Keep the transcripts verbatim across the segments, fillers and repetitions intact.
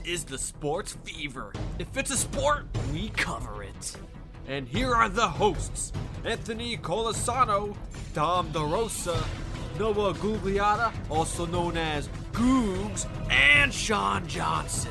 is the Sports Fever. If it's a sport, we cover it. And here are the hosts, Anthony Colasano, Dom DeRosa, Noah Gugliotta, also known as Googs, and Sean Johnson.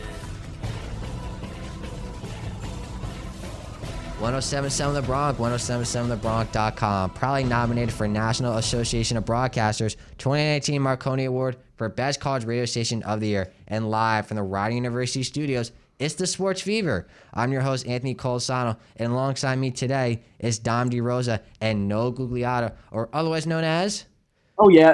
one oh seven point seven The Bronx, ten seventy-seven the bronx dot com. Proudly nominated for National Association of Broadcasters twenty nineteen Marconi Award for Best College Radio Station of the Year. And live from the Rider University studios, it's the Sports Fever. I'm your host, Anthony Colasano, and alongside me today is Dom DeRosa and Noah Gugliotta, or otherwise known as... Oh, yeah.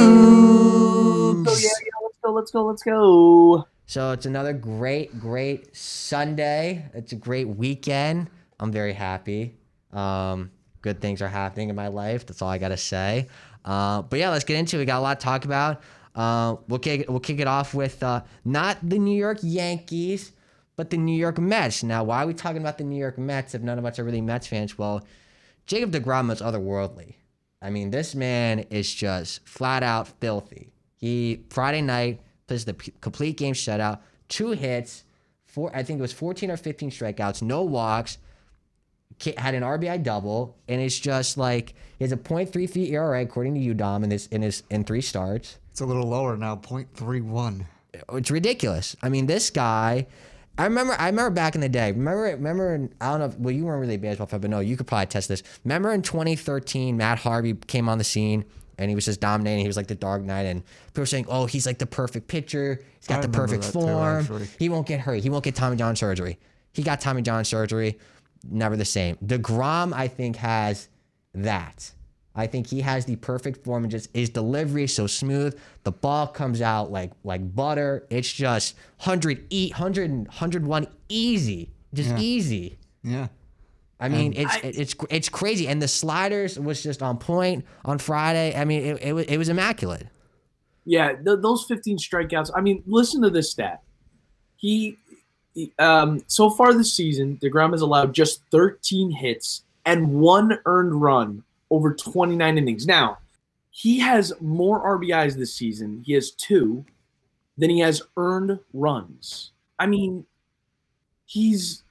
Googs! Oh, yeah, yeah. Let's go, let's go, let's go. So it's another great, great Sunday. It's a great weekend. I'm very happy. Um, good things are happening in my life. That's all I gotta say. Uh, but yeah, let's get into it. We got a lot to talk about. Uh, we'll kick we'll kick it off with uh, not the New York Yankees, but the New York Mets. Now, why are we talking about the New York Mets if none of us are really Mets fans? Well, Jacob deGrom is otherworldly. I mean, this man is just flat out filthy. He Friday night plays the p- complete game shutout, two hits, four I think it was fourteen or fifteen strikeouts, no walks. Had an R B I double, and it's just like he has a point three three E R A according to U D O M in his in his in three starts. It's a little lower now, point three one. It's ridiculous. I mean, this guy. I remember. I remember back in the day. Remember. Remember. In, I don't know. If, well, you weren't really a baseball fan, but no, you could probably test this. Remember in twenty thirteen, Matt Harvey came on the scene, and he was just dominating. He was like the Dark Knight, and people were saying, "Oh, he's like the perfect pitcher. He's got I the perfect form. Too, he won't get hurt. He won't get Tommy John surgery. He got Tommy John surgery." Never the same. DeGrom, I think, has that. I think he has the perfect form, and just his delivery is so smooth. The ball comes out like like butter. It's just one hundred, one hundred, one hundred one easy. Just yeah. easy. Yeah. I mean, and it's I, it's it's crazy. And the sliders was just on point on Friday. I mean, it it, was, it was immaculate. Yeah, th- those fifteen strikeouts. I mean, listen to this stat. He... Um, so far this season, DeGrom has allowed just thirteen hits and one earned run over twenty-nine innings. Now, he has more R B Is this season. He has two than he has earned runs. I mean, he's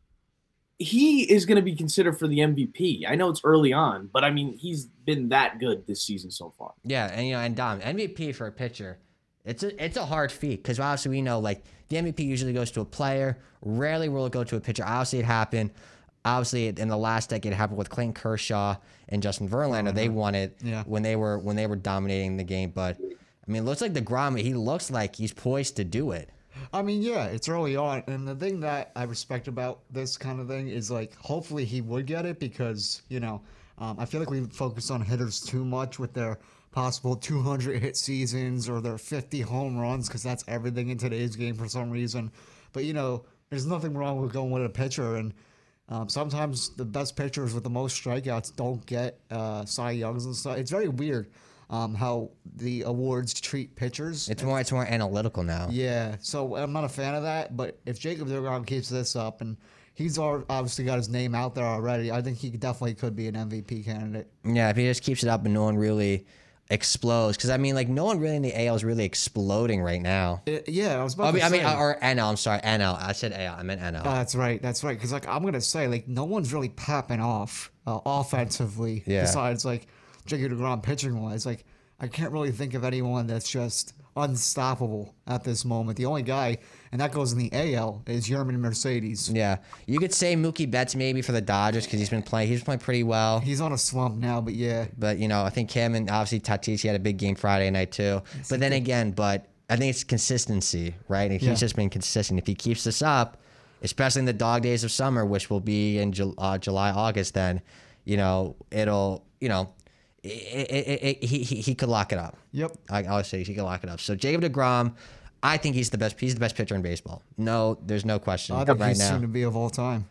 he is going to be considered for the M V P. I know it's early on, but I mean, he's been that good this season so far. Yeah, and you know, and Dom, M V P for a pitcher. It's a it's a hard feat because obviously we know like the M V P usually goes to a player. Rarely will it go to a pitcher. Obviously it happened. Obviously in the last decade it happened with Clayton Kershaw and Justin Verlander. They won it yeah. when they were when they were dominating the game. But I mean, it looks like DeGrom. He looks like he's poised to do it. I mean, yeah, it's early on, and the thing that I respect about this kind of thing is like hopefully he would get it because you know um, I feel like we focus on hitters too much with their possible two hundred hit seasons or their fifty home runs because that's everything in today's game for some reason. But, you know, there's nothing wrong with going with a pitcher. And um, sometimes the best pitchers with the most strikeouts don't get uh, Cy Youngs and stuff. It's very weird um, how the awards treat pitchers. It's more it's more analytical now. Yeah, so I'm not a fan of that. But if Jacob deGrom keeps this up and he's obviously got his name out there already, I think he definitely could be an M V P candidate. Yeah, if he just keeps it up and no one really explodes, because I mean, like no one really in the A L is really exploding right now. It, yeah, I was about I mean, to I say. mean, or N L. I'm sorry, N L. I said A L. I meant N L. Oh, that's right. That's right. Because like I'm gonna say, like no one's really popping off uh, offensively. Yeah. Besides like Jacob deGrom pitching wise, like I can't really think of anyone that's just unstoppable at this moment. The only guy, and that goes in the A L, is Yermin Mercedes. Yeah, you could say Mookie Betts maybe for the Dodgers because he's been playing. He's playing pretty well. He's on a slump now, but yeah. But you know, I think him and obviously Tatis, he had a big game Friday night too. Yes, but then did. again, but I think it's consistency, right? And he's Yeah. just been consistent. If he keeps this up, especially in the dog days of summer, which will be in Ju- uh, July, August, then you know it'll, you know. It, it, it, he, he he could lock it up. Yep. I always say he could lock it up. So Jacob deGrom, I think he's the best. He's the best pitcher in baseball. No, there's no question. I think right he's now. soon to be of all time.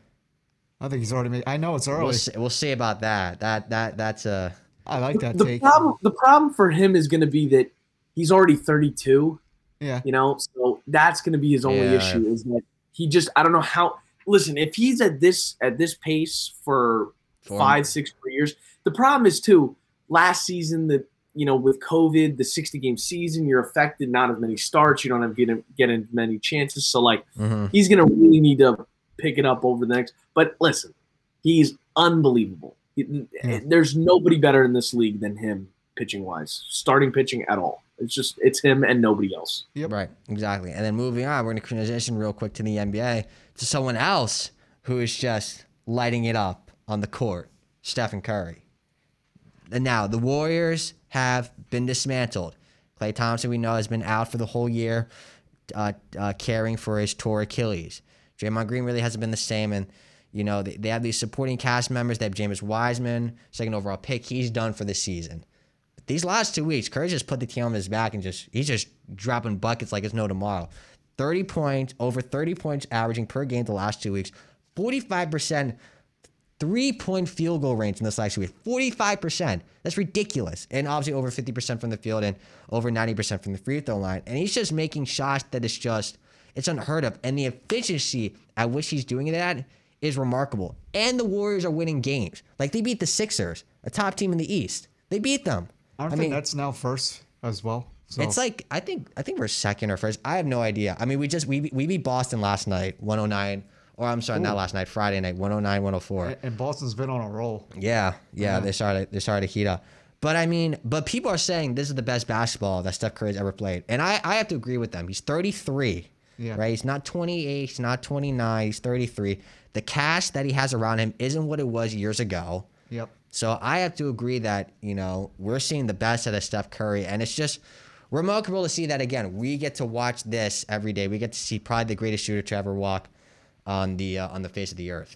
I think he's already made. I know it's early. We'll see, we'll see about that. That that that's a. I like that the take. problem the problem for him is going to be that he's already thirty-two. Yeah. You know, so that's going to be his only Yeah. issue is that he just I don't know how. Listen, if he's at this at this pace for For- five, six, four years, the problem is too. Last season, that you know, with COVID, the sixty game season, you're affected. Not as many starts. You don't have get get as many chances. So like, Mm-hmm. he's gonna really need to pick it up over the next. But listen, he's unbelievable. He, Yeah. There's nobody better in this league than him pitching wise, starting pitching at all. It's just it's him and nobody else. Yep. Right, exactly. And then moving on, we're going to transition real quick to the N B A to someone else who is just lighting it up on the court, Stephen Curry. And now the Warriors have been dismantled. Klay Thompson, we know, has been out for the whole year, uh, uh, caring for his torn Achilles. Draymond Green really hasn't been the same, and you know they, they have these supporting cast members. They have James Wiseman, second overall pick. He's done for the season. But these last two weeks, Curry just put the team on his back and just he's just dropping buckets like it's no tomorrow. thirty points, over thirty points averaging per game the last two weeks. forty-five percent three-point field goal range in this last week. forty-five percent. That's ridiculous. And obviously over fifty percent from the field and over ninety percent from the free throw line. And he's just making shots that is just, it's unheard of. And the efficiency at which he's doing it at is remarkable. And the Warriors are winning games. Like, they beat the Sixers, a top team in the East. They beat them. Aren't I the mean, Nets now first as well? So. it's like, I think I think we're second or first. I have no idea. I mean, we just, we, we beat Boston last night, one oh nine. Or I'm sorry, Ooh. not last night, Friday night, one oh nine, one oh four. And- And Boston's been on a roll. Yeah, yeah, Yeah. they started they started to heat up. But I mean, but people are saying this is the best basketball that Steph Curry's ever played. And I, I have to agree with them. He's thirty-three. Yeah. Right? He's not twenty-eight, he's not twenty-nine, he's thirty-three. The cast that he has around him isn't what it was years ago. Yep. So I have to agree that, you know, we're seeing the best out of Steph Curry, and it's just remarkable to see that again. We get to watch this every day. We get to see probably the greatest shooter to ever walk on the uh, on the face of the earth.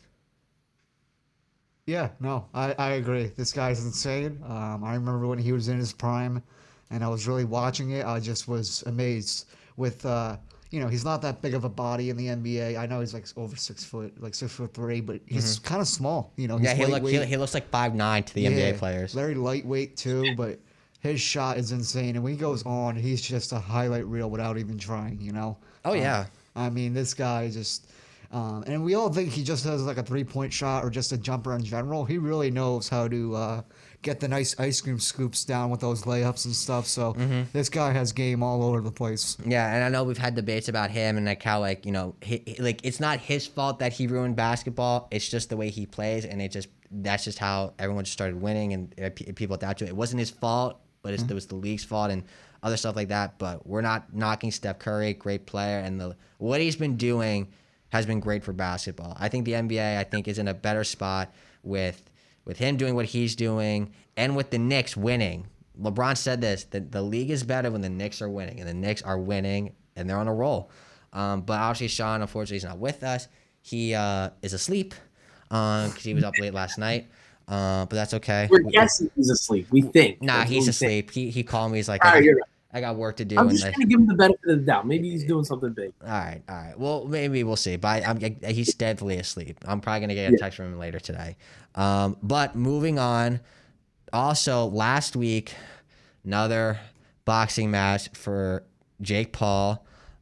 Yeah, no, I, I agree. This guy's insane. Um, I remember when he was in his prime, and I was really watching it. I just was amazed with, uh, you know, he's not that big of a body in the N B A. I know he's like over six foot, like six foot three, but he's kind of small. You know, he's Yeah, he look he, lightweight. he looks like five nine to the N B A Yeah, players. Very lightweight too, but his shot is insane. And when he goes on, he's just a highlight reel without even trying. You know. Oh, Um, yeah. I mean, this guy just. Um, and we all think he just has like a three-point shot or just a jumper in general. He really knows how to uh, get the nice ice cream scoops down with those layups and stuff. So Mm-hmm. this guy has game all over the place. Yeah, and I know we've had debates about him and like how like you know he, he- like it's not his fault that he ruined basketball. It's just the way he plays, and it just that's just how everyone just started winning, and uh, pe- people adapt to it. It wasn't his fault, but it's, it was the league's fault and other stuff like that. But we're not knocking Steph Curry, great player, and the what he's been doing has been great for basketball. I think the N B A I think is in a better spot with with him doing what he's doing and with the Knicks winning. LeBron said this, that the league is better when the Knicks are winning, and the Knicks are winning, and they're on a roll. Um, but obviously, Sean, unfortunately, is not with us. He uh, is asleep because he was up late last night. Uh, but that's okay. We're We- guessing he's asleep. We think. Nah, That's what he's we asleep. He he called me. He's like, All I, right, got, you're right. I got work to do. I'm and just I- gonna give him the benefit of the doubt. Maybe he's doing something big. all right, all right. Well, maybe we'll see. But I'm, I, he's definitely asleep. I'm probably gonna get a Yeah. text from him later today. Um, but moving on. Also, last week, another boxing match for Jake Paul.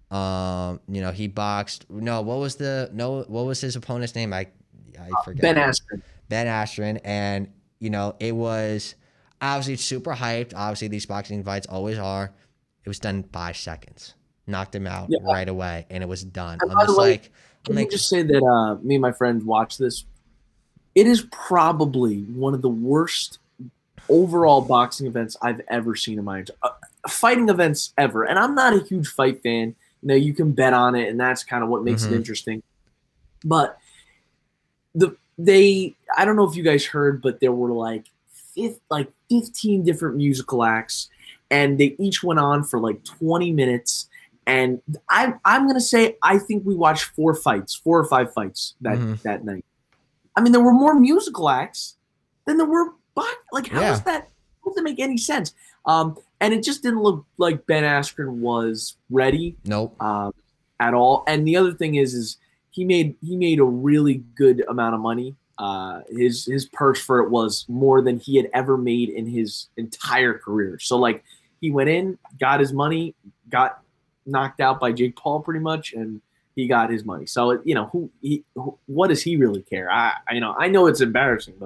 Um, you know, he boxed. No, what was the no? What was his opponent's name? I I forget. Ben Askren. Ben Askren, and you know it was obviously super hyped. Obviously, these boxing fights always are. It was done in five seconds. Knocked him out Yeah. right away, and it was done. And I'm by the just way, like, I'm Can like, you just say that uh, me and my friends watched this? It is probably one of the worst overall boxing events I've ever seen in my entire uh, fighting events ever. And I'm not a huge fight fan. You know, you can bet on it, and that's kind of what makes Mhm. it interesting. But the they, I don't know if you guys heard, but there were like fif- like fifteen different musical acts, and they each went on for like twenty minutes. And I, I'm gonna say I think we watched four fights, four or five fights that Mhm. that night. I mean, there were more musical acts than there were box. Like, how Yeah. does that? How does that make any sense? Um, and it just didn't look like Ben Askren was ready nope. um, at all. And the other thing is, is he made he made a really good amount of money. Uh, his his purse for it was more than he had ever made in his entire career. So like, he went in, got his money, got knocked out by Jake Paul pretty much, and he got his money. So you know, who, he, who what does he really care? I, I you know I know it's embarrassing, but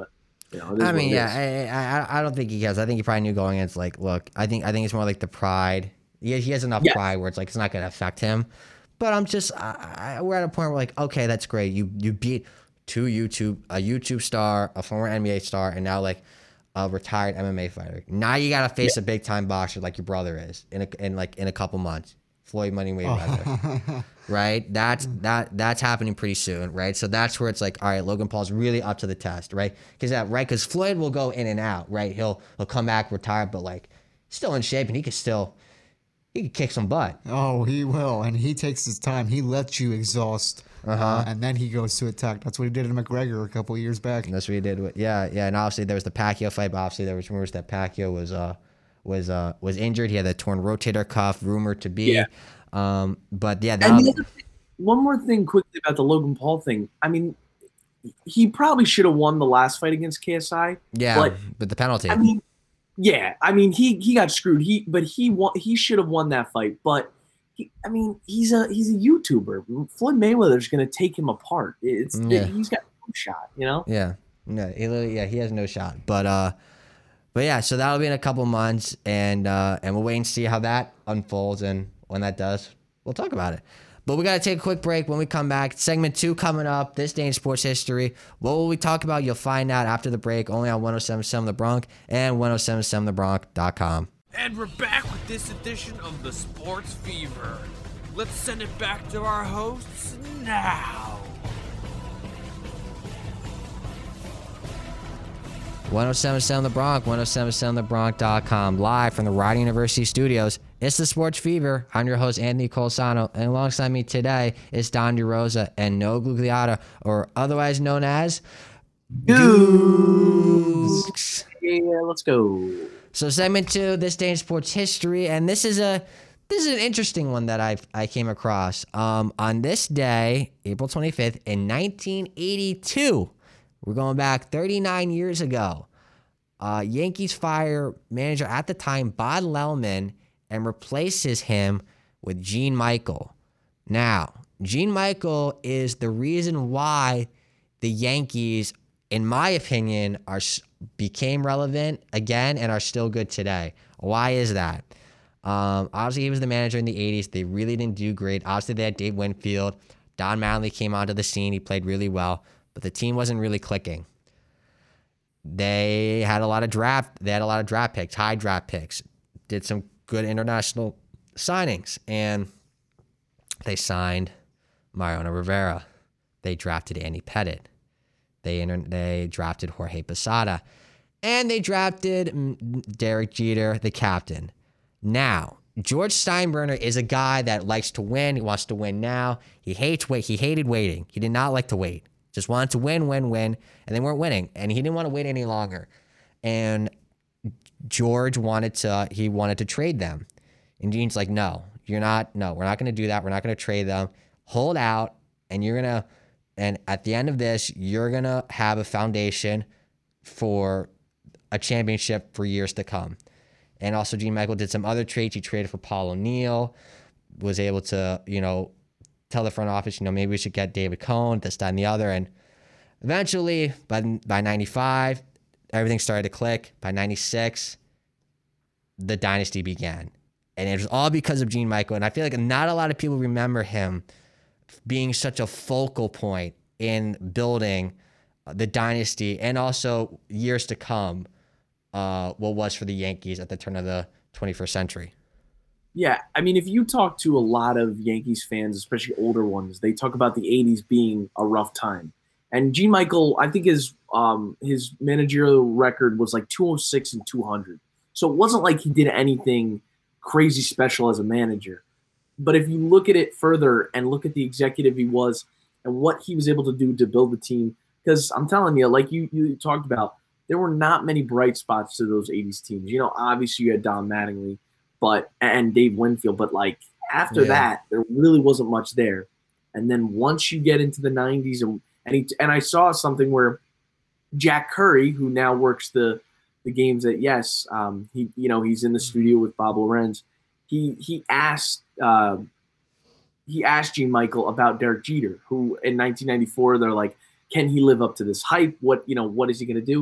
You know, it is I what mean, it yeah, is. I, I I don't think he cares. I think he probably knew going in. It's like, look, I think I think it's more like the pride. He he has enough Yes. pride where it's like it's not going to affect him. But I'm just, I, I, we're at a point where like, okay, that's great. You you beat two YouTube, a YouTube star, a former N B A star, and now like a retired M M A fighter. Now you got to face Yeah. a big time boxer like your brother is in a, in like in a couple months. Floyd Money Mayweather. Right? That's that that's happening pretty soon, right? So that's where it's like, all right, Logan Paul's really up to the test, right? Because that right, because Floyd will go in and out, right? He'll he'll come back, retire, but like still in shape, and he could still he could kick some butt. Oh, he will, and he takes his time. He lets you exhaust, Uh-huh. uh, and then he goes to attack. That's what he did to McGregor a couple years back. And that's what he did. With, yeah, yeah, and obviously there was the Pacquiao fight, but obviously there was rumors that Pacquiao was uh was uh was injured. He had a torn rotator cuff, rumored to be. Yeah. Um, but yeah, And that, the other thing, one more thing quickly about the Logan Paul thing. I mean, he probably should have won the last fight against K S I. yeah, but but the penalty. I mean, yeah, I mean he he got screwed. He but he won. He should have won that fight. But he, I mean, he's a he's a YouTuber. Floyd Mayweather's going to take him apart. It's Yeah. he's got no shot. You know. Yeah, no, he literally, yeah, he has no shot. But uh, but yeah, so that'll be in a couple months, and uh, and we'll wait and see how that unfolds, and when that does, we'll talk about it. But we gotta take a quick break. When we come back, segment two coming up. This day in sports history. What will we talk about? You'll find out after the break. Only on one oh seven point seven The Bronx and one oh seven point seven the bronx dot com. And we're back with this edition of the Sports Fever. Let's send it back to our hosts now. one oh seven point seven The Bronx, one oh seven point seven the bronx dot com, live from the Rider University studios. It's the Sports Fever. I'm your host, Anthony Colasano, and alongside me today is Don DeRosa and Noah Gugliotta, or otherwise known as Dukes. Yeah, let's go. So segment two, this day in sports history, and this is a this is an interesting one that I I came across. Um, on this day, April twenty-fifth, in nineteen eighty-two, we're going back thirty-nine years ago. Uh, Yankees fire manager at the time, Bob Lellman, and replaces him with Gene Michael. Now, Gene Michael is the reason why the Yankees, in my opinion, are became relevant again and are still good today. Why is that? Um, obviously, he was the manager in the eighties. They really didn't do great. Obviously, they had Dave Winfield. Don Mattingly came onto the scene. He played really well, but the team wasn't really clicking. They had a lot of draft. They had a lot of draft picks, high draft picks. Did some good international signings, and they signed Mariano Rivera. They drafted Andy Pettitte. They inter- they drafted Jorge Posada, and they drafted Derek Jeter, the captain. Now, George Steinbrenner is a guy that likes to win. He wants to win now. He hates wait. He hated waiting. He did not like to wait. Just wanted to win, win, win, and they weren't winning, and he didn't want to wait any longer. And George wanted to. He wanted to trade them, and Gene's like, "No, you're not. No, we're not going to do that. We're not going to trade them. Hold out, and you're gonna." And at the end of this, you're going to have a foundation for a championship for years to come. And also, Gene Michael did some other trades. He traded for Paul O'Neill, was able to, you know, tell the front office, you know, maybe we should get David Cohn, this, that, and the other. And eventually, by, by ninety-five, everything started to click. By ninety-six, the dynasty began. And it was all because of Gene Michael. And I feel like not a lot of people remember him being such a focal point in building the dynasty and also years to come, uh, what was for the Yankees at the turn of the twenty-first century. Yeah, I mean, if you talk to a lot of Yankees fans, especially older ones, they talk about the eighties being a rough time. And Gene Michael, I think his um, his managerial record was like two oh six and two hundred. So it wasn't like he did anything crazy special as a manager. But if you look at it further and look at the executive he was and what he was able to do to build the team, because I'm telling you, like you, you talked about, there were not many bright spots to those eighties teams. You know, obviously you had Don Mattingly, but and Dave Winfield, but like after Yeah. that, there really wasn't much there. And then once you get into the nineties, and and, he, and I saw something where Jack Curry, who now works the the games at Yes, um, he you know he's in the studio with Bob Lorenz. He he asked uh, he asked Gene Michael about Derek Jeter, who in nineteen ninety-four they're like, can he live up to this hype? What you know what is he going to do?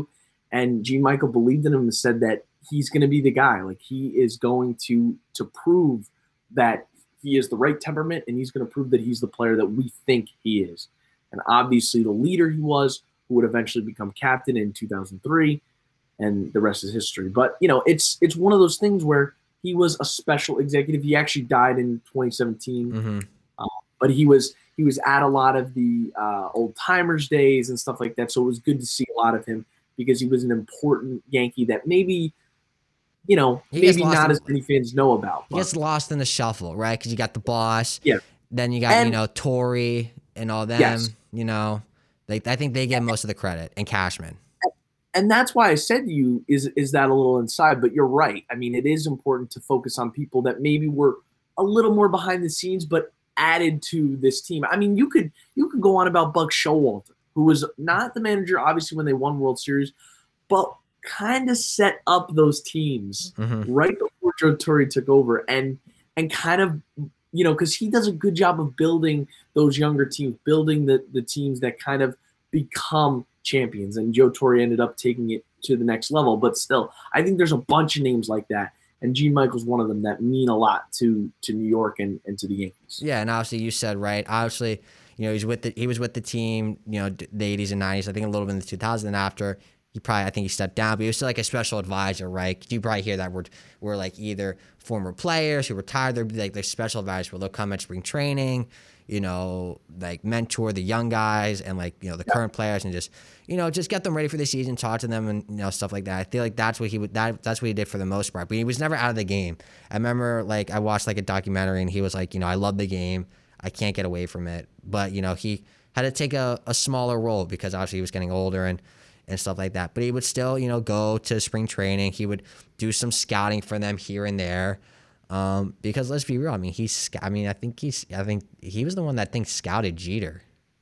And Gene Michael believed in him and said that he's going to be the guy. Like, he is going to to prove that he is the right temperament, and he's going to prove that he's the player that we think he is. And obviously the leader he was, who would eventually become captain in two thousand three, and the rest is history. But, you know, it's it's one of those things where he was a special executive. He actually died in twenty seventeen, Mm-hmm. uh, but he was he was at a lot of the uh, old timers days and stuff like that. So it was good to see a lot of him because he was an important Yankee that maybe, you know, He gets maybe lost not in- as many fans know about. He gets lost in the shuffle, right? Because you got the boss. Yeah. Then you got, And- you know, Tory and all them, Yes. you know. Like, I think they get most of the credit, and Cashman. And that's why I said to you, is is that a little inside? But you're right. I mean, it is important to focus on people that maybe were a little more behind the scenes, but added to this team. I mean, you could you could go on about Buck Showalter, who was not the manager, obviously, when they won World Series, but kind of set up those teams Mm-hmm. right before Joe Torre took over, and and kind of, you know, because he does a good job of building those younger teams, building the the teams that kind of become champions. And Joe Torre ended up taking it to the next level. But still, I think there's a bunch of names like that, and Gene Michael's one of them that mean a lot to to New York and, and to the Yankees. Yeah, and obviously you said right. Obviously, you know, he's with the he was with the team, you know, the eighties and nineties. I think a little bit in the two thousands. And after he probably, I think he stepped down, but he was still like a special advisor, right? You probably hear that word. We're like either former players who retired, they're like they're special advisors where they'll come at spring training, you know, like mentor the young guys and like, you know, the yeah. current players and just, you know, just get them ready for the season, talk to them and, you know, stuff like that. I feel like that's what he would, that, that's what he did for the most part, but he was never out of the game. I remember like I watched like a documentary and he was like, you know, I love the game. I can't get away from it. But, you know, he had to take a, a smaller role because obviously he was getting older and, and stuff like that. But he would still, you know, go to spring training. He would do some scouting for them here and there. Um, because let's be real. I mean, he's, I mean, I think he's, I think he was the one that I think scouted Jeter.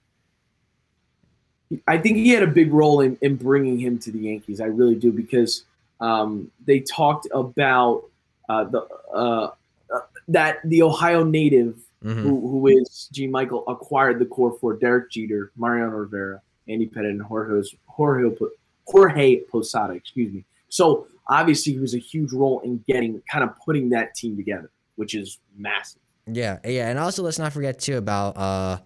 I think he had a big role in, in bringing him to the Yankees. I really do, because um, they talked about uh, the uh, uh, that the Ohio native Mm-hmm. who, who is Gene Michael acquired the core for Derek Jeter, Mariano Rivera, Andy Pettitte, and Jorge Jorge, Jorge Posada. Excuse me. So obviously he was a huge role in getting kind of putting that team together, which is massive. Yeah, yeah, and also let's not forget too about uh,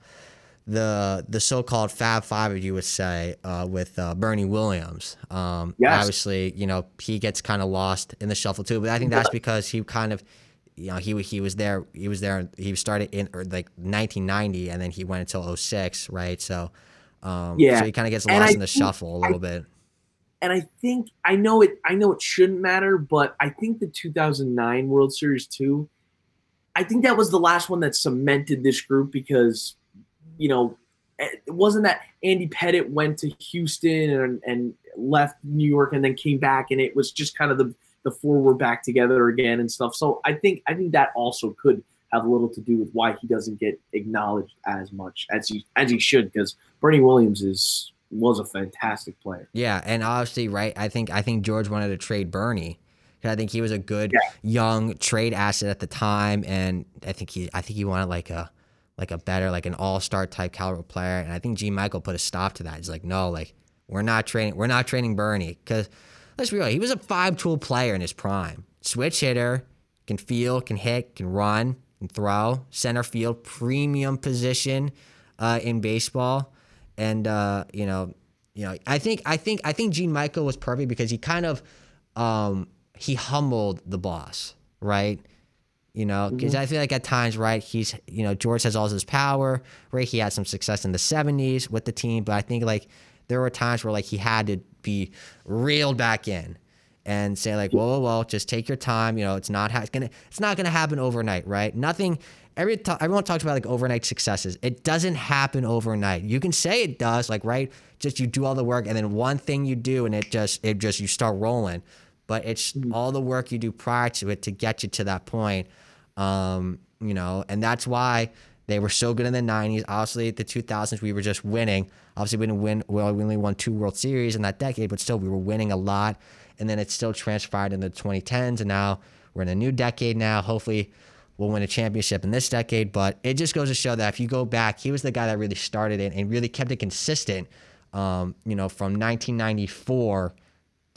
the the so-called Fab Five, you would say, uh, with uh, Bernie Williams. Um, yes. Obviously, you know, he gets kind of lost in the shuffle too, but I think that's because he kind of, you know, he he was there. He was there. He started in or like nineteen ninety, and then he went until oh six, right? So, um, yeah, so he kind of gets and lost I in the think, shuffle a little I, bit. And I think I know it. I know it shouldn't matter, but I think the two thousand nine World Series two, I think that was the last one that cemented this group because, you know, it wasn't that Andy Pettitte went to Houston and and left New York and then came back, and it was just kind of the the four were back together again and stuff. So I think I think that also could have a little to do with why he doesn't get acknowledged as much as he as he should, because Bernie Williams is was a fantastic player. Yeah, and obviously, right, I think I think George wanted to trade Bernie. I think he was a good yeah. young trade asset at the time, and I think he I think he wanted like a like a better, like an all-star type caliber player. And I think Gene Michael put a stop to that. He's like, no, like we're not trading we're not trading Bernie, because let's be real, he was a five-tool player in his prime. Switch hitter, can field, can hit, can run, can throw, center field, premium position uh, in baseball. And uh, you know, you know, I think I think I think Gene Michael was perfect because he kind of um, he humbled the boss, right? You know, because mm-hmm. I feel like at times, right, he's, you know, George has all this power, right? He had some success in the seventies with the team, but I think like there were times where like he had to be reeled back in and say like, whoa, whoa, whoa, just take your time. You know, it's not ha- it's gonna it's not gonna happen overnight, right? Nothing. Every t- everyone talks about like overnight successes. It doesn't happen overnight. You can say it does, like right, just you do all the work and then one thing you do and it just it just you start rolling. But it's all the work you do prior to it to get you to that point. Um, you know, and that's why they were so good in the nineties. Obviously, the two thousands, we were just winning. Obviously, we didn't win. Well, we only won two World Series in that decade, but still, we were winning a lot. And then it still transpired in the twenty tens, and now we're in a new decade now. Hopefully, we'll win a championship in this decade. But it just goes to show that if you go back, he was the guy that really started it and really kept it consistent. Um, you know, from nineteen ninety-four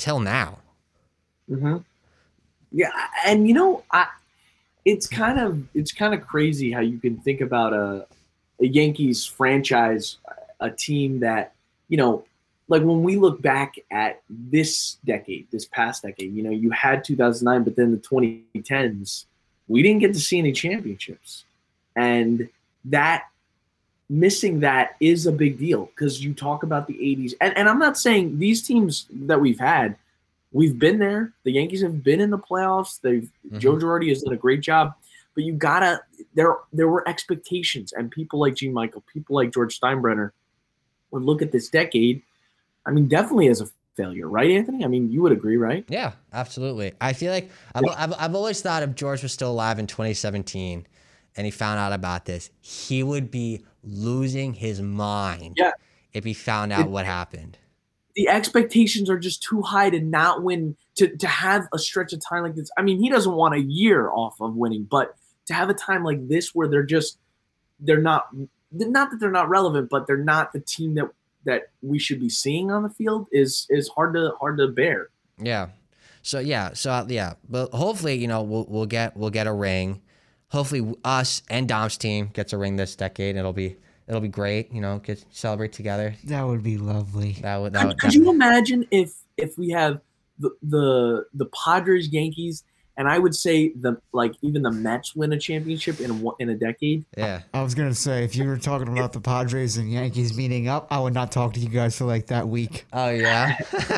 till now. Mm-hmm. Yeah, and you know, I it's kind of it's kind of crazy how you can think about a a Yankees franchise, a team that, you know, like when we look back at this decade, this past decade, you know, you had two thousand nine, but then the twenty tens, we didn't get to see any championships. And that missing that is a big deal because you talk about the eighties. And, and I'm not saying these teams that we've had, we've been there. The Yankees have been in the playoffs. They've mm-hmm. Joe Girardi has done a great job. But you gotta there there were expectations, and people like Gene Michael, people like George Steinbrenner would look at this decade, I mean, definitely as a failure, right, Anthony? I mean, you would agree, right? Yeah, absolutely. I feel like I've, Yeah. I've, I've always thought if George was still alive in twenty seventeen and he found out about this, he would be losing his mind Yeah. if he found out It- what happened. The expectations are just too high to not win, to, to have a stretch of time like this. I mean, he doesn't want a year off of winning, but to have a time like this where they're just, they're not, not that they're not relevant, but they're not the team that, that we should be seeing on the field is, is hard to, hard to bear. Yeah. So yeah. So uh, yeah. But hopefully, you know, we'll we'll get we'll get a ring. Hopefully, us and Dom's team gets a ring this decade. It'll be it'll be great. You know, get celebrate together. That would be lovely. That would that Could, would. could you imagine if, if we have the, the, the Padres, Yankees, and I would say the, like even the Mets win a championship in a, one- in a decade? Yeah. I was gonna say, if you were talking about the Padres and Yankees meeting up, I would not talk to you guys for like that week. Oh yeah.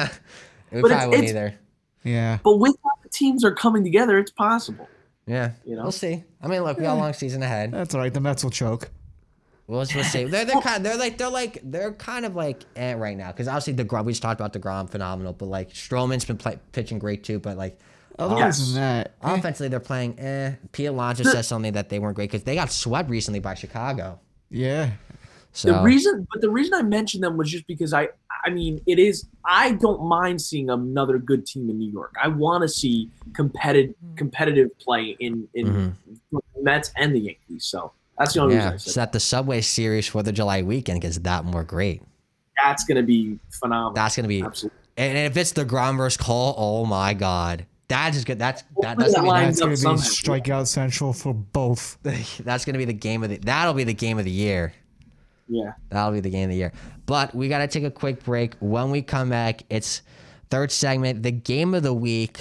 we But probably it's- wouldn't it's- either. Yeah. But with how the teams are coming together, it's possible. Yeah. You know? We'll see. I mean, look, we got a long season ahead. That's all right. The Mets will choke. We'll, we'll see. They're they're kind they're like they're like they're kind of like eh right now because obviously DeGrom, we just talked about DeGrom, phenomenal, but like Stroman's been play, pitching great too, but like Other Yes. than that, eh, offensively they're playing eh. Pete Alonso says something that they weren't great because they got swept recently by Chicago. yeah. So The reason, but the reason I mentioned them was just because I, I mean, it is. I don't mind seeing another good team in New York. I want to see competitive, competitive play in in the Mets and the Yankees. So that's the only reason yeah, I said so that the Subway Series Fourth of July weekend gets that more great. that's going to be phenomenal. That's gonna be Absolutely. and if it's DeGrom versus Cole, oh my god, that is good. That's that, Hopefully that's that gonna be line- That's gonna be up somehow. strikeout central for both. that's gonna be the game of the that'll be the game of the year. Yeah. That'll be the game of the year. But we got to take a quick break. When we come back, it's third segment, the game of the week,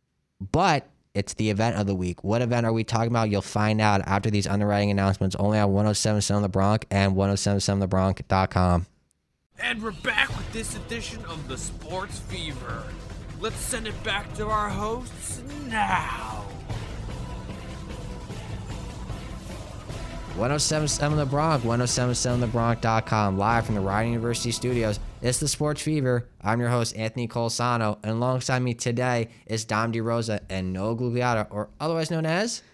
but it's the event of the week. What event are we talking about? You'll find out after these underwriting announcements only on one oh seven point seven The Bronx and ten seventy-seven the bronx dot com. And we're back with this edition of the Sports Fever. Let's send it back to our hosts now. ten seventy-seven The Bronx, ten seventy-seven the bronx dot com, live from the Rider University studios. It's the Sports Fever. I'm your host, Anthony Colasano, and alongside me today is Dom DeRosa and Noah Gugliotta, or otherwise known as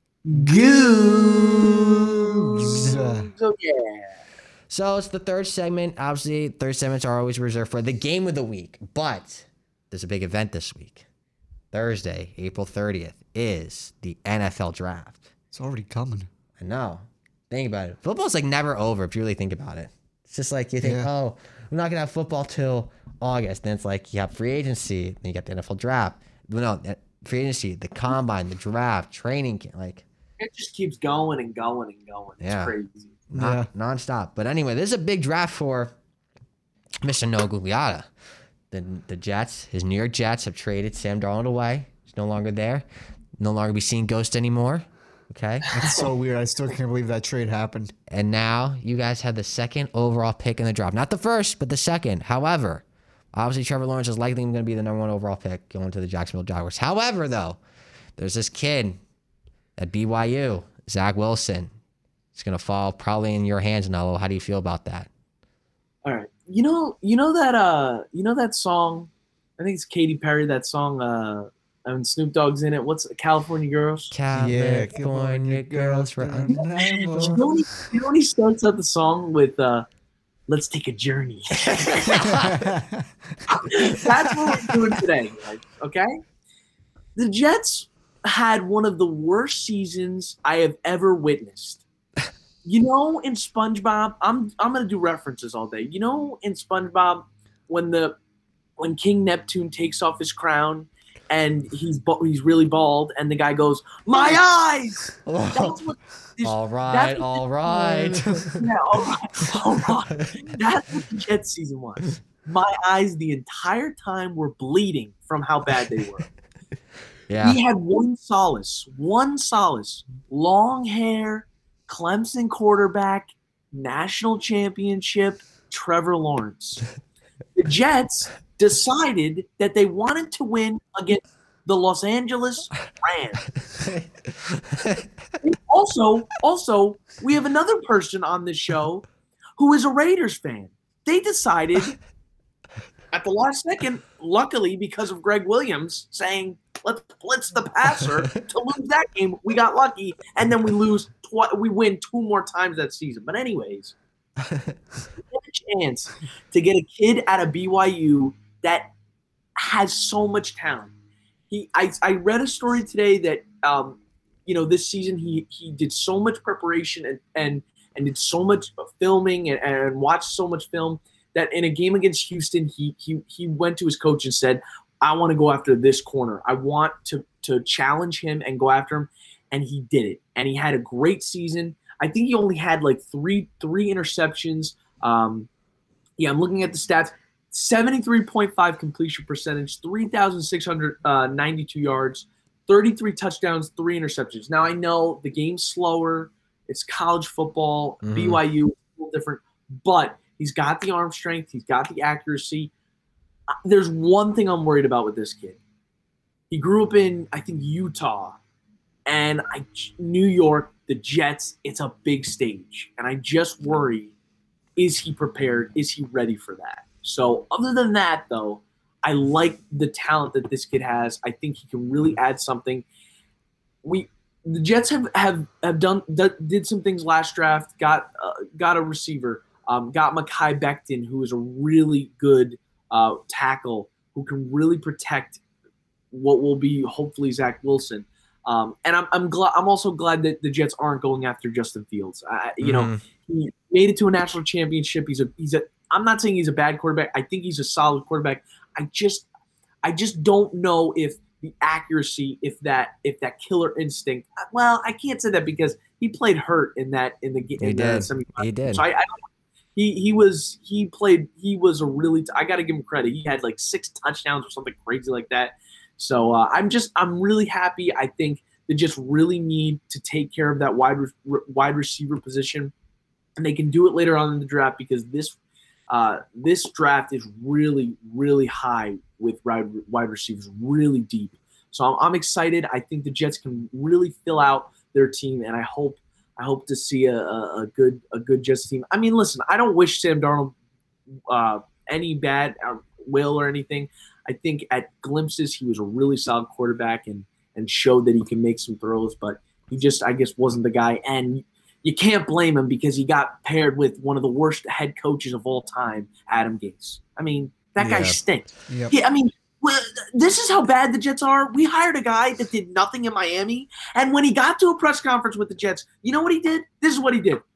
Goose. So yeah. So it's the third segment. Obviously, third segments are always reserved for the game of the week, but there's a big event this week. Thursday, April thirtieth, is the N F L Draft. It's already coming. I know. Think about it. Football's like never over if you really think about it. It's just like you think, Yeah. oh, we're not gonna have football till August. Then it's like you have free agency, then you got the N F L draft. Well, no, uh, free agency, the combine, the draft, training camp, like It just keeps going and going and going. It's Yeah. crazy. non, Yeah. nonstop. But anyway, this is a big draft for Mister Noah Gugliotta. The the Jets, his New York Jets, have traded Sam Darnold away. He's no longer there. No longer be seeing Ghost anymore. Okay. That's so weird. I still can't believe that trade happened. And now you guys have the second overall pick in the draft. Not the first, but the second. However, obviously Trevor Lawrence is likely going to be the number one overall pick going to the Jacksonville Jaguars. However, though, there's this kid at B Y U, Zach Wilson. It's going to fall probably in your hands, Nello. How do you feel about that? All right. You know, you know that uh you know that song, I think it's Katy Perry, that song uh and Snoop Dogg's in it. What's it, California Girls? California girls run. You know, when he, you know when he starts out the song with uh let's take a journey. That's what we're doing today, guys, okay? The Jets had one of the worst seasons I have ever witnessed. You know, in SpongeBob, I'm I'm gonna do references all day. You know, in SpongeBob, when the when King Neptune takes off his crown and he's he's really bald, and the guy goes, "My eyes." That's what. This, all right, what, all right. Yeah, all right, all right. That's what the Jets season was. My eyes the entire time were bleeding from how bad they were. Yeah. He had one solace, one solace: long hair, Clemson quarterback, national championship, Trevor Lawrence. The Jets decided that they wanted to win against the Los Angeles Rams. also, also, we have another person on this show who is a Raiders fan. They decided at the last second, luckily because of Greg Williams saying, "Let's blitz the passer," to lose that game. We got lucky, and then we lose. Tw- we win two more times that season. But anyways, we have a chance to get a kid out of B Y U that has so much talent. He, I, I read a story today that, um, you know, this season he he did so much preparation and and, and did so much filming and, and watched so much film that in a game against Houston, he he he went to his coach and said, "I want to go after this corner. I want to to challenge him and go after him," and he did it. And he had a great season. I think he only had like three three interceptions. Um, yeah, I'm looking at the stats. seventy-three point five completion percentage, three thousand six hundred ninety-two yards, thirty-three touchdowns, three interceptions. Now, I know the game's slower. It's college football. Mm-hmm. B Y U, a little different. But he's got the arm strength. He's got the accuracy. There's one thing I'm worried about with this kid. He grew up in, I think, Utah. And I, New York, the Jets, it's a big stage. And I just worry, is he prepared? Is he ready for that? So other than that, though, I like the talent that this kid has. I think he can really add something. We the Jets have have, have done did some things last draft. Got uh, got a receiver. Um, got Mekhi Becton, who is a really good uh, tackle who can really protect what will be hopefully Zach Wilson. Um, and I'm I'm glad. I'm also glad that the Jets aren't going after Justin Fields. I, you Mm-hmm. know, he made it to a national championship. He's a he's a. I'm not saying he's a bad quarterback. I think he's a solid quarterback. I just, I just don't know if the accuracy, if that, if that killer instinct. Well, I can't say that because he played hurt in that in the game. He did. He did. So I, I don't, he he was he played. He was a really. I got to give him credit. He had like six touchdowns or something crazy like that. So uh, I'm just I'm really happy. I think they just really need to take care of that wide re- wide receiver position, and they can do it later on in the draft because this. Uh, this draft is really, really high with wide, wide receivers, really deep. So I'm, I'm excited. I think the Jets can really fill out their team, and I hope I hope to see a, a, a good a good Jets team. I mean, listen, I don't wish Sam Darnold uh, any bad uh, will or anything. I think at glimpses he was a really solid quarterback and and showed that he can make some throws, but he just I guess wasn't the guy. And you can't blame him because he got paired with one of the worst head coaches of all time, Adam Gase. I mean, that guy Yeah. stinks. Yep. Yeah, I mean, well, this is how bad the Jets are. We hired a guy that did nothing in Miami, and when he got to a press conference with the Jets, you know what he did? This is what he did.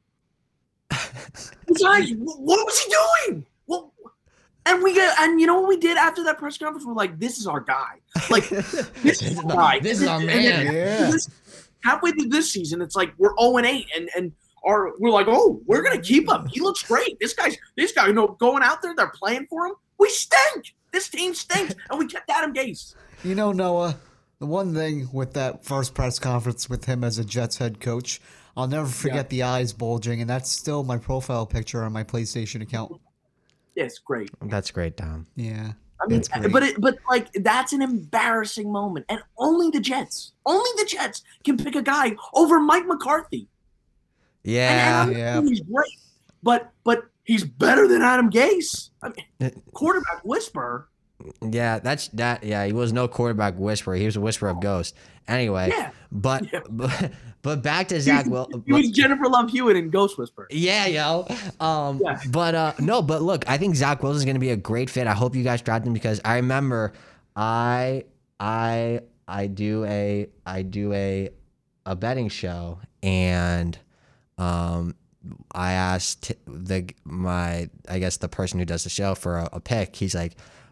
He's like, what was he doing? Well, and we get, and you know what we did after that press conference? We're like, this is our guy. Like, this is our guy. This is our And then- man. Yeah. this- halfway through this season, it's like we're oh and eight, and and our we're like, oh, we're gonna keep him. He looks great. This guy's this guy, you know, going out there, they're playing for him. We stink. This team stinks, and we kept Adam Gase. You know, Noah, the one thing with that first press conference with him as a Jets head coach, I'll never forget the eyes bulging, and that's still my profile picture on my PlayStation account. Yes, great. That's great, Dom. Yeah. I mean, That's great. but it, but like that's an embarrassing moment, and only the Jets, only the Jets can pick a guy over Mike McCarthy. Yeah. And, and Yeah. he's great, but but he's better than Adam Gase. I mean, quarterback whisperer. Yeah, that's that. Yeah, he was no quarterback whisperer. He was a whisperer of ghosts. Anyway, Yeah. but, Yeah. but but back to Zach Will. He was Jennifer Love Hewitt in Ghost Whisperer. Yeah, yo. Um, Yeah. But uh, no, but look, I think Zach Wilson is going to be a great fit. I hope you guys draft him because I remember I I I do a I do a a betting show and um I asked the my I guess the person who does the show for a, a pick. He's like,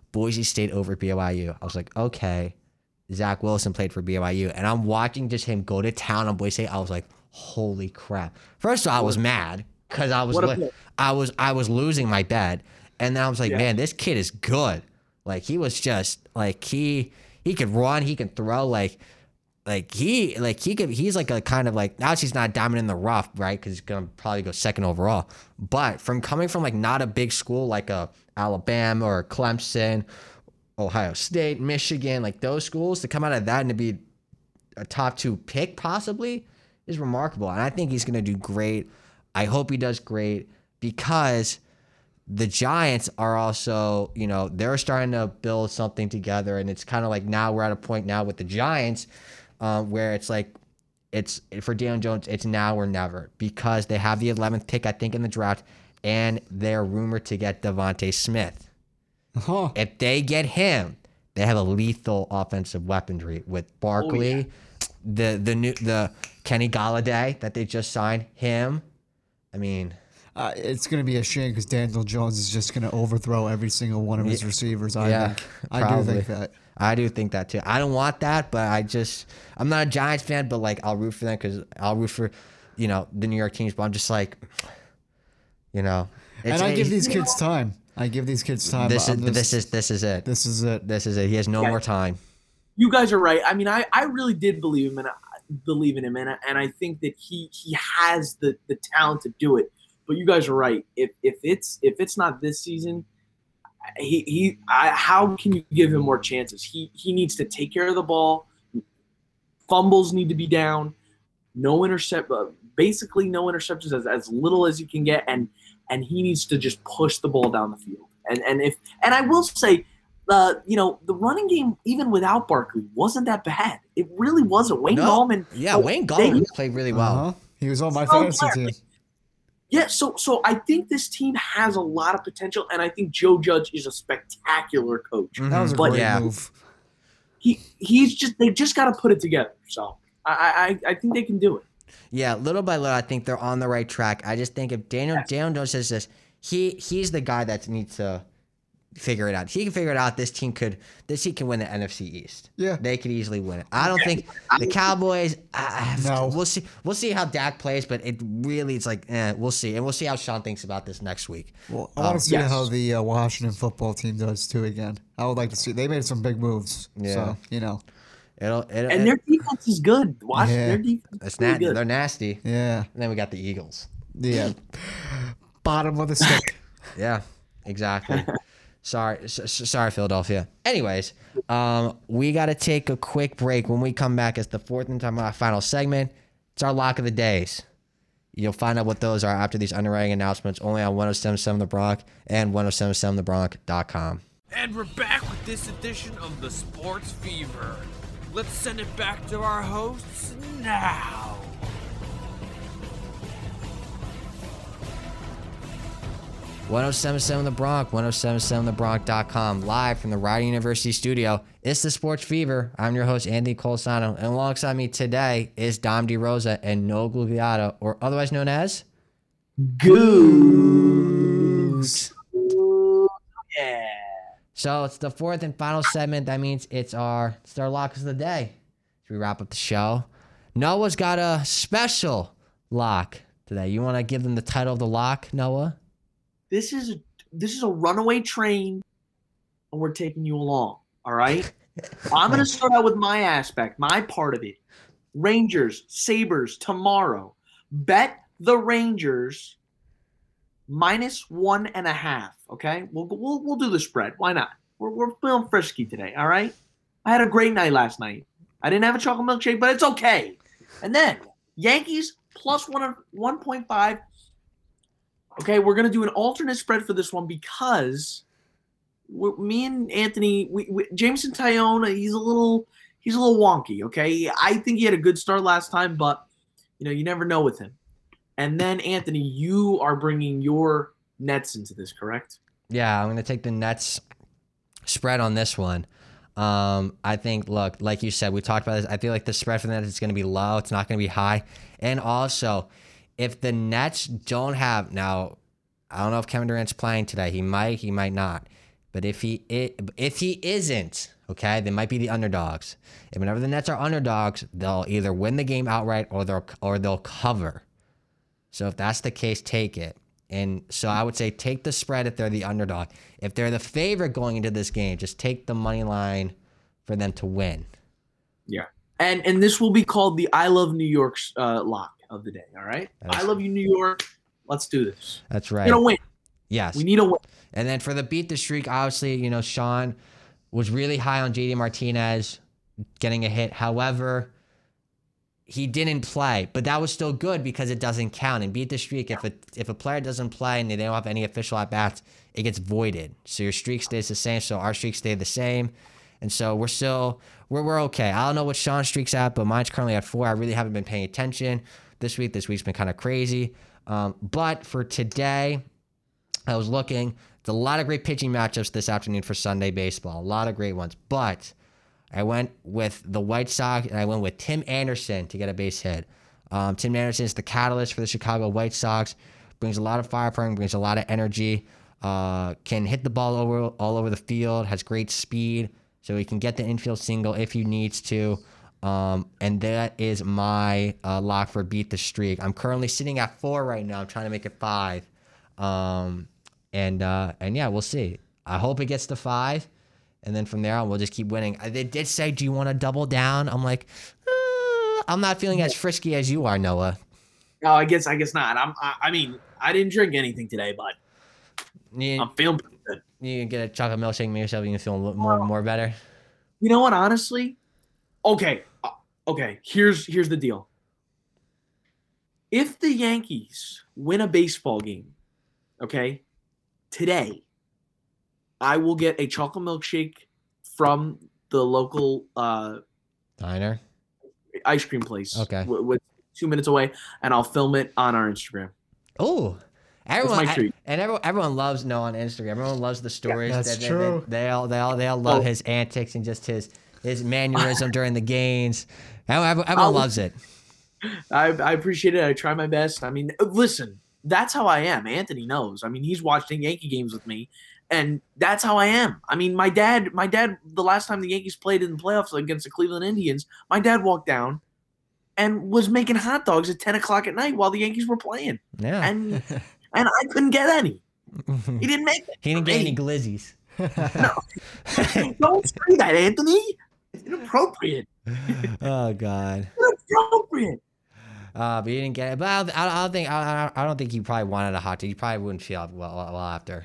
Boise State over B Y U. I was like, okay. Zach Wilson played for B Y U, and I'm watching just him go to town on Boise State. I was like, holy crap! First of all, I was mad because I was li- I was I was losing my bet, and then I was like, yeah. man, this kid is good. Like he was just like he he could run, he can throw, like like he like he could he's like a kind of like now he's not diamond in the rough, right? Because he's gonna probably go second overall. But from coming from like not a big school like a Alabama or Clemson, Ohio State, Michigan, like those schools, to come out of that and to be a top two pick possibly is remarkable. And I think he's going to do great. I hope he does great because the Giants are also, you know, they're starting to build something together. And it's kind of like now we're at a point now with the Giants um, where it's like, it's for Daniel Jones, it's now or never because they have the eleventh pick, I think, in the draft, and they're rumored to get Devontae Smith. Uh-huh. If they get him, they have a lethal offensive weaponry with Barkley, oh, yeah. the the new the Kenny Galladay that they just signed him. I mean, uh, it's going to be a shame because Daniel Jones is just going to overthrow every single one of his receivers. I yeah, think. I do think that. I do think that too. I don't want that, but I just I'm not a Giants fan, but like I'll root for them because I'll root for you know the New York teams. But I'm just like, you know, and I give these kids time. I give these kids time. This is just, this is this is it. This is it. This is it. He has no yeah. more time. You guys are right. I mean, I, I really did believe him and I believe in him, and I, and I think that he he has the, the talent to do it. But you guys are right. If if it's if it's not this season, he he I, how can you give him more chances? He he needs to take care of the ball. Fumbles need to be down. No intercept. Uh, basically, no interceptions, as as little as you can get, and. And he needs to just push the ball down the field. And and if and I will say, uh, you know, the running game even without Barkley wasn't that bad. It really wasn't. Wayne no. Gallman. Yeah, Wayne Gallman played really well. Uh-huh. He was on my fantasy team. Yeah, so so I think this team has a lot of potential, and I think Joe Judge is a spectacular coach. Mm-hmm. That was a but great yeah. move. He he's just they just got to put it together. So I, I I think they can do it. Yeah, little by little, I think they're on the right track. I just think if Daniel yes. Daniel Jones says this, he he's the guy that needs to figure it out. He can figure it out. This team could this team can win the N F C East. Yeah, they could easily win it. I don't think the Cowboys. Uh, no, we'll see. We'll see how Dak plays, but it really it's like eh, we'll see, and we'll see how Sean thinks about this next week. Well, I want to see yes. how the uh, Washington football team does too. Again, I would like to see. They made some big moves. Yeah, so, you know. It'll, it'll, and their defense is good. Watch yeah. their defense. It's na- good. They're nasty. Yeah. And then we got the Eagles. Yeah. Bottom of the stick. Yeah, exactly. sorry, so, sorry, Philadelphia. Anyways, um, we got to take a quick break. When we come back, it's the fourth and time our final segment. It's our lock of the days. You'll find out what those are after these underwriting announcements only on one oh seven point seven The Bronx and ten seventy-seven the bronx dot com. And we're back with this edition of the Sports Fever. Let's send it back to our hosts now. ten seventy-seven The Bronx, ten seventy-seven the bronx dot com, live from the Rider University studio. It's the Sports Fever. I'm your host, Anthony Colasano, and alongside me today is Dom DeRosa and Noah Gugliotta, or otherwise known as Goose. Yeah. So it's the fourth and final segment. That means it's our it's our locks of the day. As we wrap up the show, Noah's got a special lock today. You want to give them the title of the lock, Noah? This is a, this is a runaway train, and we're taking you along. All right. I'm going to start out with my aspect, my part of it. Rangers, Sabres tomorrow. Bet the Rangers minus one and a half. Okay, we'll we'll we'll do the spread. Why not? We're we're feeling frisky today. All right. I had a great night last night. I didn't have a chocolate milkshake, but it's okay. And then Yankees plus one one point five. Okay, we're gonna do an alternate spread for this one because we, me and Anthony, we, we, Jameson Taillon, he's a little he's a little wonky. Okay, I think he had a good start last time, but you know you never know with him. And then Anthony, you are bringing your Nets into this, correct? Yeah, I'm going to take the Nets spread on this one. Um, I think, look, like you said, we talked about this. I feel like the spread for the Nets is going to be low. It's not going to be high. And also, if the Nets don't have, now, I don't know if Kevin Durant's playing today. He might, he might not. But if he i- if he isn't, okay, they might be the underdogs. And whenever the Nets are underdogs, they'll either win the game outright or they'll or they'll cover. So if that's the case, take it. And so I would say take the spread if they're the underdog. If they're the favorite going into this game, just take the money line for them to win. Yeah. And and this will be called the I Love New York's uh, lock of the day. All right. That's- I love you, New York. Let's do this. That's right. We don't win. Yes. We need a win. And then for the beat the streak, obviously, you know, Sean was really high on J D Martinez getting a hit. However, he didn't play, but that was still good because it doesn't count. And beat the streak, if a if a player doesn't play and they don't have any official at bats, it gets voided. So your streak stays the same. So our streak stayed the same, and so we're still we're we're okay. I don't know what Sean's streak's at, but mine's currently at four. I really haven't been paying attention this week. This week's been kind of crazy. Um, but for today, I was looking. There's a lot of great pitching matchups this afternoon for Sunday baseball. A lot of great ones. But I went with the White Sox, and I went with Tim Anderson to get a base hit. Um, Tim Anderson is the catalyst for the Chicago White Sox. Brings a lot of firepower, brings a lot of energy. Uh, can hit the ball over all over the field. Has great speed, so he can get the infield single if he needs to. Um, and that is my uh, lock for beat the streak. I'm currently sitting at four right now. I'm trying to make it five. Um, and uh, and yeah, we'll see. I hope it gets to five. And then from there on, we'll just keep winning. They did say, do you want to double down? I'm like, uh, I'm not feeling as frisky as you are, Noah. No, I guess I guess not. I'm. I, I mean, I didn't drink anything today, but You, I'm feeling pretty good. you can get a chocolate milkshake, make yourself, you can feel more more better. You know what? Honestly, okay, uh, okay. Here's here's the deal. If the Yankees win a baseball game, okay, today, I will get a chocolate milkshake from the local uh, Diner? ice cream place. Okay. w- with two minutes away, and I'll film it on our Instagram. Oh, everyone my treat. and everyone everyone loves Noah on Instagram. Everyone loves the stories. that's They- they- true. They, they all they all they all love Oh. his antics and just his his mannerism during the games. Everyone, everyone I'll- loves it. I, I appreciate it. I try my best. I mean, listen, that's how I am. Anthony knows. I mean, he's watching Yankee games with me, and that's how I am. I mean, my dad, my dad, the last time the Yankees played in the playoffs against the Cleveland Indians, my dad walked down and was making hot dogs at ten o'clock at night while the Yankees were playing, Yeah. and and I couldn't get any. He didn't make it. He didn't get any glizzies. Don't say that, Anthony. It's inappropriate. Oh God. Inappropriate. Uh, but he didn't get it. But I don't, I don't think I, I don't think he probably wanted a hot dog. He probably wouldn't feel well, well after.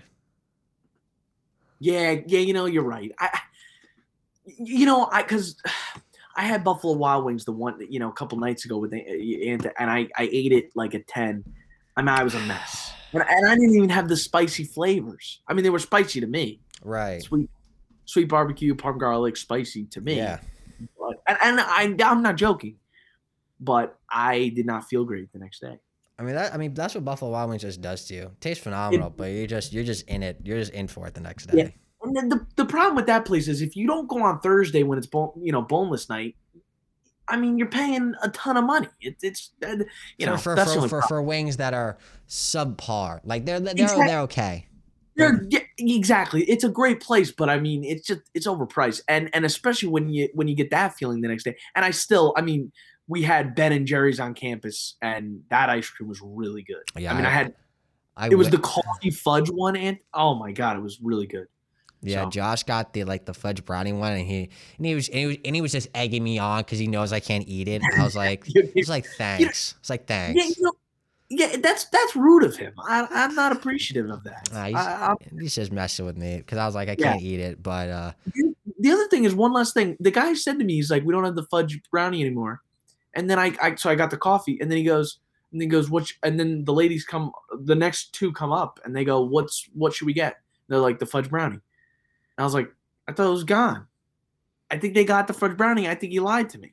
Yeah, yeah, you know, you're right. I, you know, I because I had Buffalo Wild Wings the one, you know, a couple nights ago with the, and and I I ate it like at ten. I mean, I was a mess, and, and I didn't even have the spicy flavors. I mean, they were spicy to me, Right. sweet, sweet barbecue, parm garlic, spicy to me. Yeah. But, and and I I'm not joking, but I did not feel great the next day. I mean that. I mean that's what Buffalo Wild Wings just does to you. Tastes phenomenal, but you just you're just in it. You're just in for it the next day. Yeah. And then the, the problem with that place is if you don't go on Thursday when it's bone, you know boneless night, I mean you're paying a ton of money. It, it's uh, you know for for that's the for, only for, problem. for wings that are subpar, like they're they're Exactly. they're okay. They're- yeah, exactly. It's a great place, but I mean it's just it's overpriced, and and especially when you when you get that feeling the next day. And I still, I mean, we had Ben and Jerry's on campus, and that ice cream was really good. Yeah, I mean, I had I it was wi- the coffee fudge one, and oh my god, it was really good. Yeah, So- Josh got the like the fudge brownie one, and he and he was and he was, and he was just egging me on because he knows I can't eat it. I was like, You- he's like, thanks. It's like thanks. Yeah, you know, yeah, that's that's rude of him. I, I'm not appreciative of that. Nah, he's, I, I, he's just messing with me because I was like, I Yeah. can't eat it. But uh, the other thing is one last thing. The guy said to me, he's like, "We don't have the fudge brownie anymore." And then I, I so I got the coffee, and then he goes, and then he goes, "What?" And then the ladies come, the next two come up, and they go, "What's what should we get?" They're like, "The fudge brownie." And I was like, "I thought it was gone." I think they got the fudge brownie. I think he lied to me.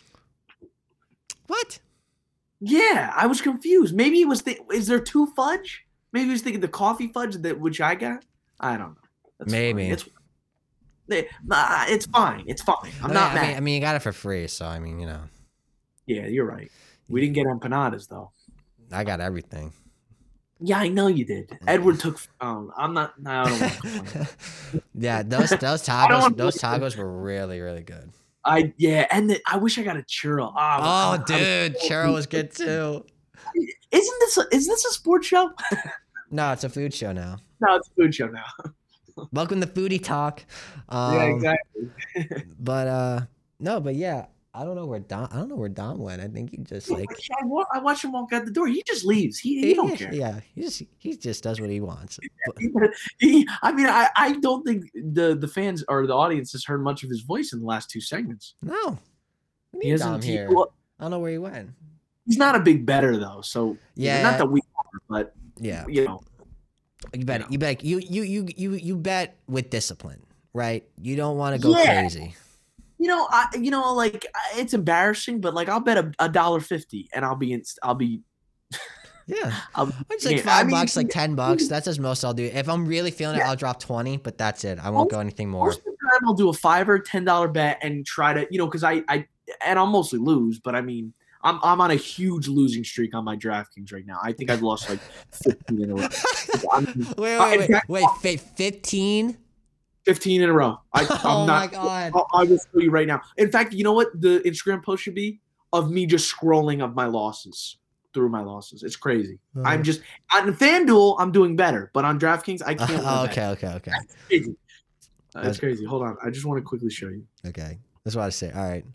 what? Yeah, I was confused. Maybe he was. Th- is there two fudge? Maybe he was thinking the coffee fudge that which I got. I don't know. That's Maybe. fine. It's eh, nah, it's fine. It's fine. I'm I not mean, mad. I mean, I mean, you got it for free, so I mean, you know, Yeah, you're right. We didn't get empanadas though. I got everything. Yeah, I know you did. Edward took. Um, I'm not. No, I don't want to complain. Yeah, those those don't tacos wanna- those tacos were really really good. I yeah, and the, I wish I got a churro. Ah, Oh, I'm- I'm- dude, churro was good too. Isn't this a, is this a sports show? No, it's a food show now. No, it's a food show now. Welcome to Foodie Talk. Um, yeah, exactly. But uh, no, but yeah, I don't know where Dom. I don't know where Dom went. I think he just like I, wa- I watch him walk out the door. He just leaves. He, he don't he- care. Yeah, he just he just does what he wants. But- He, I mean, I, I don't think the the fans or the audience has heard much of his voice in the last two segments. no, we He need hasn't. Dom he- here. well, I don't know where he went. he's not a big better though. So Yeah. not that we are, but Yeah, you know, you bet. Yeah. You bet. You you you you you bet with discipline, right? You don't want to go Yeah. crazy. you know, I you know, like I- it's embarrassing, but like I'll bet a, a dollar fifty, and I'll be in, I'll be. Yeah, I'll, it's like yeah, five I mean, bucks, like ten bucks. That's as most I'll do. If I'm really feeling it, Yeah. I'll drop twenty, but that's it. I won't go anything more. Most of the time, I'll do a five or ten dollar bet and try to, you know, because I, I and I'll mostly lose, but I mean, I'm I'm on a huge losing streak on my DraftKings right now. I think I've lost like fifteen in a row. I'm, Wait, Uh, wait, in wait, fact- wait, wait, fifteen? fifteen in a row. I, I'm Oh my not. god. I'll, I will tell you right now. In fact, you know what the Instagram post should be of me just scrolling of my losses through my losses. It's crazy. I'm just on FanDuel. I'm doing better, but on DraftKings, I can't. Oh, win okay, that. okay, okay, It's crazy. Uh, That's- it's crazy. Hold on. I just want to quickly show you. okay. That's what I say. All right.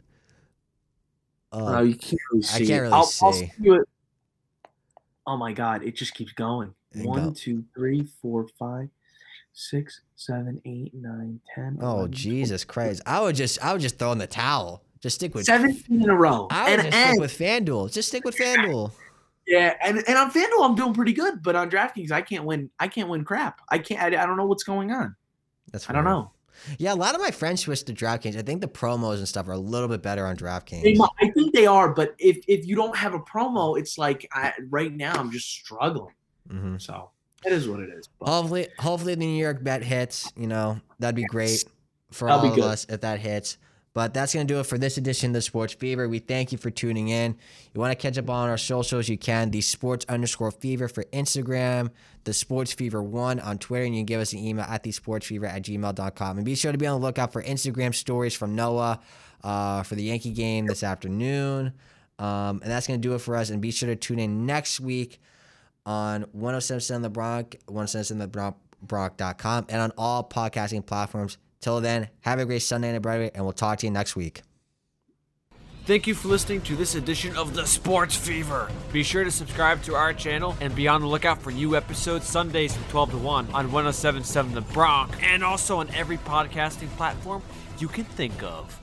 Oh, Uh, you can't really I see. can't it. really I'll, I'll see. send you it. Oh my god! It just keeps going. And One, go. two, three, four, five, six, seven, eight, nine, ten. oh eleven, Jesus Christ! I would just, I would just throw in the towel. Just stick with. twelve, seventeen in a row. I would And, just and stick with FanDuel. Just stick with FanDuel. yeah, and, and on FanDuel I'm doing pretty good, but on DraftKings I can't win. I can't win crap. I can't. I, I don't know what's going on. That's I don't weird. know. Yeah, a lot of my friends switched to DraftKings. I think the promos and stuff are a little bit better on They DraftKings. mu- I think they are, but if if you don't have a promo, it's like I, right now I'm just struggling. hmm So it is what it is. But Hopefully, hopefully the New York bet hits. You know, that'd be great for That'll all be of good. us if that hits. But that's going to do it for this edition of the Sports Fever. We thank you for tuning in. You want to catch up on our socials, you can. The Sports underscore Fever for Instagram, the Sports Fever one on Twitter, and you can give us an email at the Sports Fever at gmail dot com. And be sure to be on the lookout for Instagram stories from Noah uh, for the Yankee game this afternoon. Um, and that's going to do it for us. And be sure to tune in next week on one oh seven point seven The Bronx, one oh seven point seven the bronx dot com, and on all podcasting platforms. Till then, have a great Sunday and a bright week, and we'll talk to you next week. Thank you for listening to this edition of the Sports Fever. Be sure to subscribe to our channel and be on the lookout for new episodes Sundays from twelve to one on one oh seven point seven The Bronx, and also on every podcasting platform you can think of.